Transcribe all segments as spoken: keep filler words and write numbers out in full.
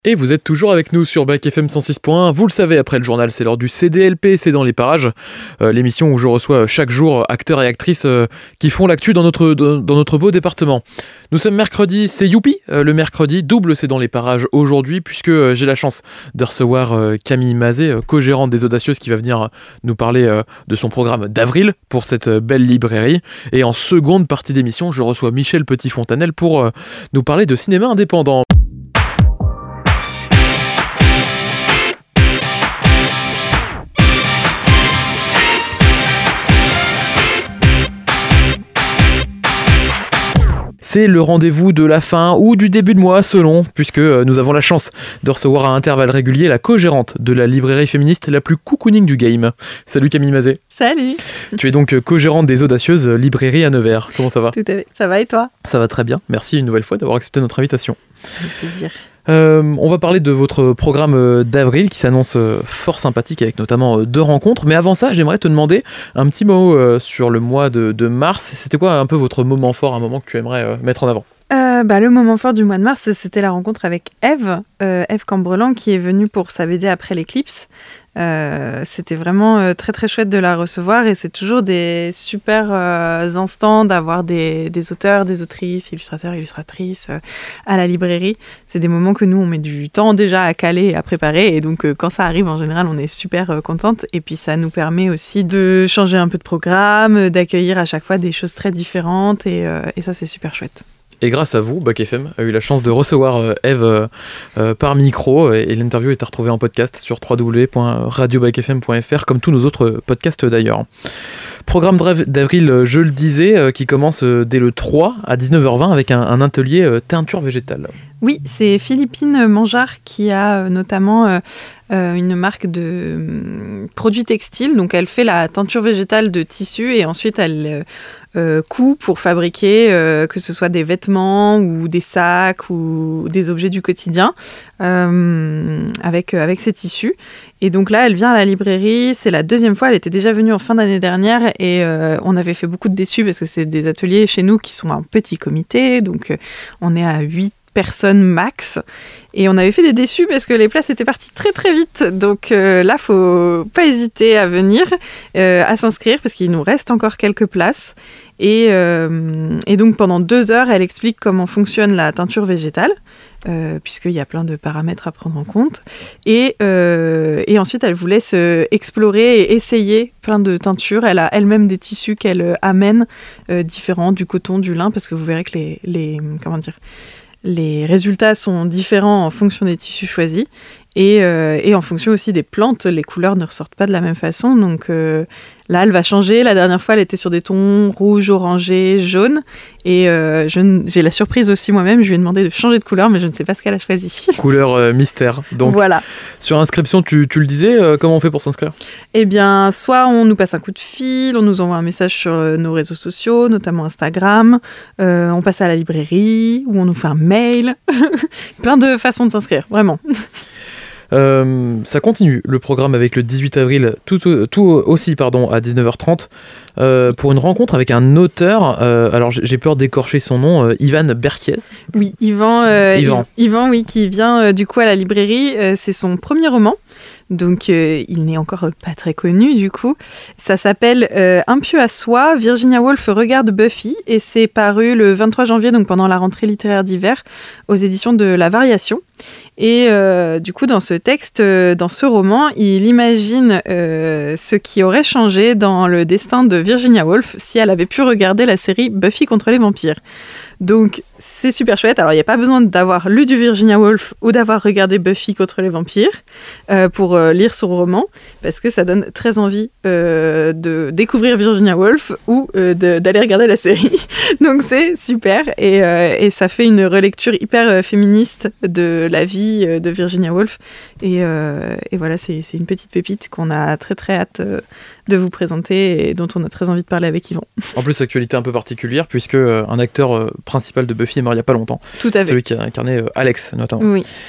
Et vous êtes toujours avec nous sur Bac F M cent six point un. Vous le savez, après le journal, c'est l'heure du C D L P, c'est dans les parages. Euh, l'émission où je reçois chaque jour acteurs et actrices euh, qui font l'actu dans notre, dans, dans notre beau département. Nous sommes mercredi, c'est youpi, euh, le mercredi, double c'est dans les parages aujourd'hui, puisque euh, j'ai la chance de recevoir euh, Camille Mazet, euh, co-gérante des Audacieuses, qui va venir euh, nous parler euh, de son programme d'avril pour cette euh, belle librairie. Et en seconde partie d'émission, je reçois Michel Petit-Fontanel pour euh, nous parler de cinéma indépendant. C'est le rendez-vous de la fin ou du début de mois selon, puisque nous avons la chance de recevoir à intervalles réguliers la co-gérante de la librairie féministe la plus cocooning du game. Salut Camille Mazet. Salut. Tu es donc co-gérante des Audacieuses librairie à Nevers. Comment ça va ? Tout à fait. Ça va et toi ? Ça va très bien. Merci une nouvelle fois d'avoir accepté notre invitation. Avec plaisir. Euh, on va parler de votre programme d'avril qui s'annonce fort sympathique avec notamment deux rencontres. Mais avant ça, j'aimerais te demander un petit mot sur le mois de, de mars. C'était quoi un peu votre moment fort, un moment que tu aimerais mettre en avant ? Euh, bah, le moment fort du mois de mars, c'était la rencontre avec Eve, euh, Eve Cambrelan, qui est venue pour sa B D après l'éclipse. Euh, c'était vraiment euh, très très chouette de la recevoir et c'est toujours des super euh, instants d'avoir des, des auteurs, des autrices, illustrateurs, illustratrices euh, à la librairie. C'est des moments que nous on met du temps déjà à caler et à préparer et donc euh, quand ça arrive en général on est super euh, contente et puis ça nous permet aussi de changer un peu de programme, d'accueillir à chaque fois des choses très différentes et, euh, et ça c'est super chouette. Et grâce à vous, Bac F M a eu la chance de recevoir euh, Eve euh, euh, par micro et, et l'interview est à retrouver en podcast sur w w w point radio bac f m point f r comme tous nos autres podcasts d'ailleurs. Programme d'avril, je le disais, euh, qui commence euh, dès le trois à dix-neuf heures vingt avec un, un atelier euh, teinture végétale. Oui, c'est Philippine Mangeard qui a euh, notamment euh, euh, une marque de euh, produits textiles. Donc elle fait la teinture végétale de tissu et ensuite elle euh, euh, coud pour fabriquer euh, que ce soit des vêtements ou des sacs ou des objets du quotidien euh, avec, euh, avec ces tissus. Et donc là, elle vient à la librairie, c'est la deuxième fois, elle était déjà venue en fin d'année dernière et euh, on avait fait beaucoup de déçus parce que c'est des ateliers chez nous qui sont un petit comité, donc euh, on est à huit personnes max. Et on avait fait des déçus parce que les places étaient parties très très vite. Donc euh, là, faut pas hésiter à venir, euh, à s'inscrire parce qu'il nous reste encore quelques places. Et, euh, et donc pendant deux heures, elle explique comment fonctionne la teinture végétale. Euh, puisqu'il y a plein de paramètres à prendre en compte. Et, euh, et ensuite, elle vous laisse euh, explorer et essayer plein de teintures. Elle a elle-même des tissus qu'elle euh, amène, euh, différents, du coton, du lin, parce que vous verrez que les, les, comment dire, les résultats sont différents en fonction des tissus choisis. Et, euh, et en fonction aussi des plantes, les couleurs ne ressortent pas de la même façon. Donc euh, là, elle va changer. La dernière fois, elle était sur des tons rouge, orangé, jaune. Et euh, je, j'ai la surprise aussi moi-même. Je lui ai demandé de changer de couleur, mais je ne sais pas ce qu'elle a choisi. Couleur euh, mystère. Donc, voilà. Sur inscription, tu, tu le disais, euh, comment on fait pour s'inscrire ? Eh bien, soit on nous passe un coup de fil, on nous envoie un message sur euh, nos réseaux sociaux, notamment Instagram. Euh, on passe à la librairie, ou on nous fait un mail. Plein de façons de s'inscrire, vraiment. Euh, ça continue le programme avec le dix-huit avril, tout, tout aussi pardon, à dix-neuf heures trente, euh, pour une rencontre avec un auteur. Euh, alors j'ai peur d'écorcher son nom, euh, Ivan Berkiez. Oui, Yvan, euh, Yvan. Yvan, oui, qui vient euh, du coup à la librairie. Euh, c'est son premier roman. Donc, euh, il n'est encore pas très connu, du coup. Ça s'appelle euh, Un pieu à soie, Virginia Woolf regarde Buffy, et c'est paru le vingt-trois janvier, donc pendant la rentrée littéraire d'hiver, aux éditions de La Variation. Et euh, du coup, dans ce texte, euh, dans ce roman, il imagine euh, ce qui aurait changé dans le destin de Virginia Woolf si elle avait pu regarder la série Buffy contre les vampires. Donc, c'est super chouette. Alors, il n'y a pas besoin d'avoir lu du Virginia Woolf ou d'avoir regardé Buffy contre les vampires euh, pour euh, lire son roman, parce que ça donne très envie euh, de découvrir Virginia Woolf ou euh, de, d'aller regarder la série. Donc, c'est super. Et, euh, et ça fait une relecture hyper euh, féministe de la vie euh, de Virginia Woolf. Et, euh, et voilà, c'est, c'est une petite pépite qu'on a très, très hâte euh, de vous présenter et dont on a très envie de parler avec Yvan. En plus, actualité un peu particulière, puisque euh, un acteur euh, principal de Buffy est mort il n'y a pas longtemps. Tout à fait. Celui qui a incarné euh, Alex, notamment. Oui.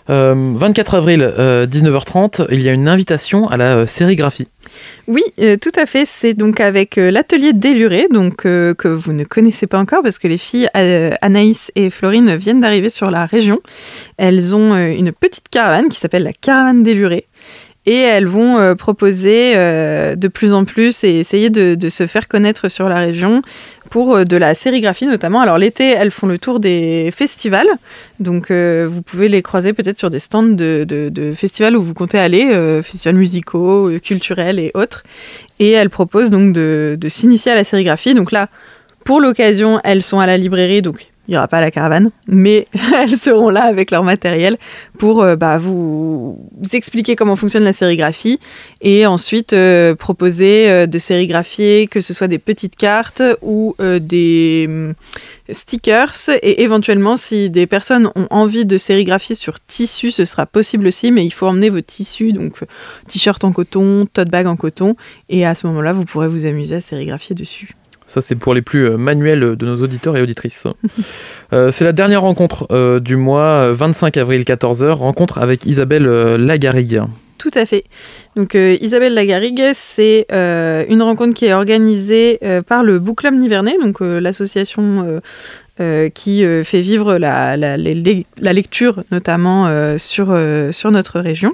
Euh, vingt-quatre avril, euh, dix-neuf heures trente, il y a une invitation à la euh, sérigraphie. Oui, euh, tout à fait. C'est donc avec euh, l'atelier Déluré, donc euh, que vous ne connaissez pas encore parce que les filles euh, Anaïs et Florine viennent d'arriver sur la région. Elles ont euh, une petite caravane qui s'appelle la caravane Déluré. Et elles vont euh, proposer euh, de plus en plus et essayer de, de se faire connaître sur la région pour euh, de la sérigraphie notamment. Alors l'été, elles font le tour des festivals. Donc euh, vous pouvez les croiser peut-être sur des stands de, de, de festivals où vous comptez aller, euh, festivals musicaux, euh, culturels et autres. Et elles proposent donc de, de s'initier à la sérigraphie. Donc là, pour l'occasion, elles sont à la librairie, donc il n'y aura pas la caravane, mais elles seront là avec leur matériel pour euh, bah, vous, vous expliquer comment fonctionne la sérigraphie et ensuite euh, proposer euh, de sérigraphier, que ce soit des petites cartes ou euh, des euh, stickers. Et éventuellement, si des personnes ont envie de sérigraphier sur tissu, ce sera possible aussi, mais il faut emmener vos tissus, donc euh, t-shirt en coton, tote bag en coton, et à ce moment-là, vous pourrez vous amuser à sérigraphier dessus. Ça, c'est pour les plus euh, manuels de nos auditeurs et auditrices. euh, c'est la dernière rencontre euh, du mois, vingt-cinq avril, quatorze heures, rencontre avec Isabelle euh, Lagarrigue. Tout à fait. Donc euh, Isabelle Lagarrigue, c'est euh, une rencontre qui est organisée euh, par le Book Club Nivernais, donc euh, l'association euh, euh, qui euh, fait vivre la, la, les, la lecture, notamment euh, sur, euh, sur notre région.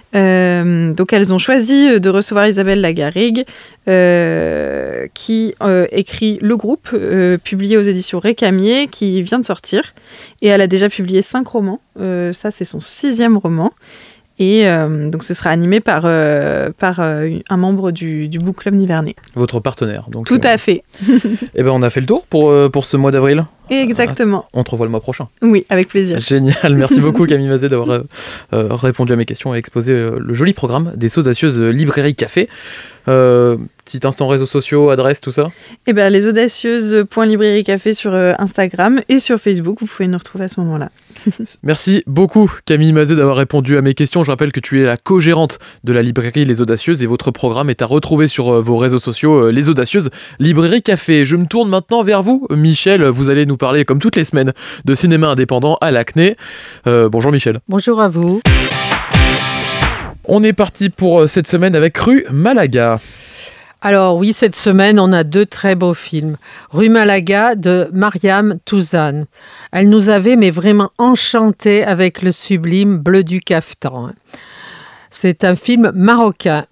Euh, donc elles ont choisi de recevoir Isabelle Lagarrigue, euh, qui euh, écrit Le Groupe, euh, publié aux éditions Récamier, qui vient de sortir. Et elle a déjà publié cinq romans. Euh, ça, c'est son sixième roman. Et euh, donc, ce sera animé par, euh, par euh, un membre du, du Book Club Nivernais. Votre partenaire. Donc, Tout euh, à fait. Eh ben, on a fait le tour pour, euh, pour ce mois d'avril. Exactement. On te revoit le mois prochain. Oui, avec plaisir. Génial. Merci beaucoup, Camille Mazet, d'avoir euh, euh, répondu à mes questions et exposé euh, le joli programme des Audacieuses Librairies Café. Euh, petit instant réseaux sociaux, adresse, tout ça. Eh ben, les audacieuses point librairie café sur euh, Instagram et sur Facebook. Vous pouvez nous retrouver à ce moment-là. Merci beaucoup, Camille Mazet, d'avoir répondu à mes questions. Je rappelle que tu es la co-gérante de la librairie Les Audacieuses et votre programme est à retrouver sur euh, vos réseaux sociaux, euh, Les Audacieuses Librairie Café. Je me tourne maintenant vers vous, Michel. Vous allez nous parler, comme toutes les semaines, de cinéma indépendant à l'Acné. Euh, bonjour Michel. Bonjour à vous. On est parti pour cette semaine avec Rue Malaga. Alors oui, cette semaine, on a deux très beaux films. Rue Malaga de Mariam Touzane. Elle nous avait mais vraiment enchantés avec le sublime Bleu du Caftan. C'est un film marocain.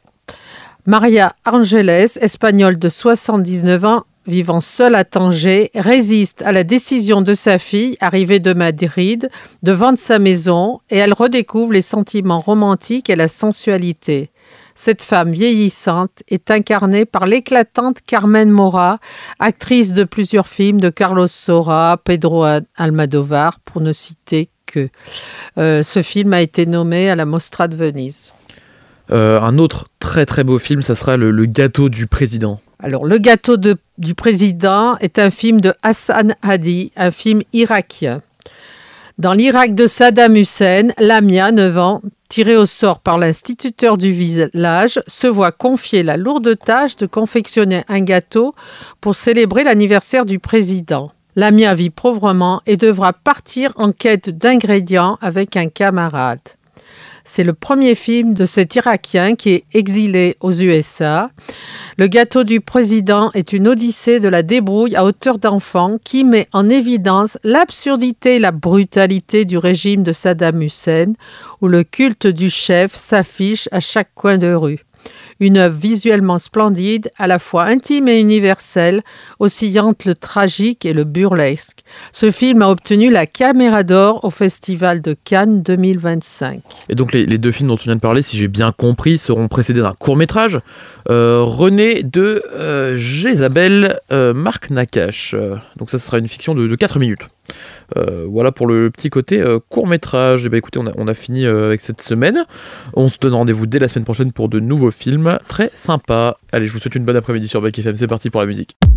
Maria Angeles, espagnole de soixante-dix-neuf ans, vivant seule à Tanger, résiste à la décision de sa fille, arrivée de Madrid, de vendre sa maison et elle redécouvre les sentiments romantiques et la sensualité. Cette femme vieillissante est incarnée par l'éclatante Carmen Maura, actrice de plusieurs films de Carlos Saura, Pedro Almodovar, pour ne citer que. Euh, ce film a été nommé à la Mostra de Venise. Euh, un autre très très beau film, ça sera le, le Gâteau du Président. Alors, Le Gâteau de, du Président est un film de Hassan Hadi, un film irakien. Dans l'Irak de Saddam Hussein, Lamia, neuf ans, tirée au sort par l'instituteur du village, se voit confier la lourde tâche de confectionner un gâteau pour célébrer l'anniversaire du président. Lamia vit pauvrement et devra partir en quête d'ingrédients avec un camarade. C'est le premier film de cet Irakien qui est exilé aux U S A. Le Gâteau du Président est une odyssée de la débrouille à hauteur d'enfant qui met en évidence l'absurdité et la brutalité du régime de Saddam Hussein, où le culte du chef s'affiche à chaque coin de rue. Une œuvre visuellement splendide, à la fois intime et universelle, oscillant le tragique et le burlesque. Ce film a obtenu la Caméra d'Or au Festival de Cannes deux mille vingt-cinq. Et donc les, les deux films dont tu viens de parler, si j'ai bien compris, seront précédés d'un court-métrage, euh, René de euh, Jézabel euh, Marc Nakache. Euh, donc ça, ce sera une fiction de, de quatre minutes. Euh, voilà pour le petit côté euh, court-métrage. Et ben écoutez, on a, on a fini euh, avec cette semaine. On se donne rendez-vous dès la semaine prochaine pour de nouveaux films très sympas. Allez, je vous souhaite une bonne après-midi sur Bac F M. C'est parti pour la musique.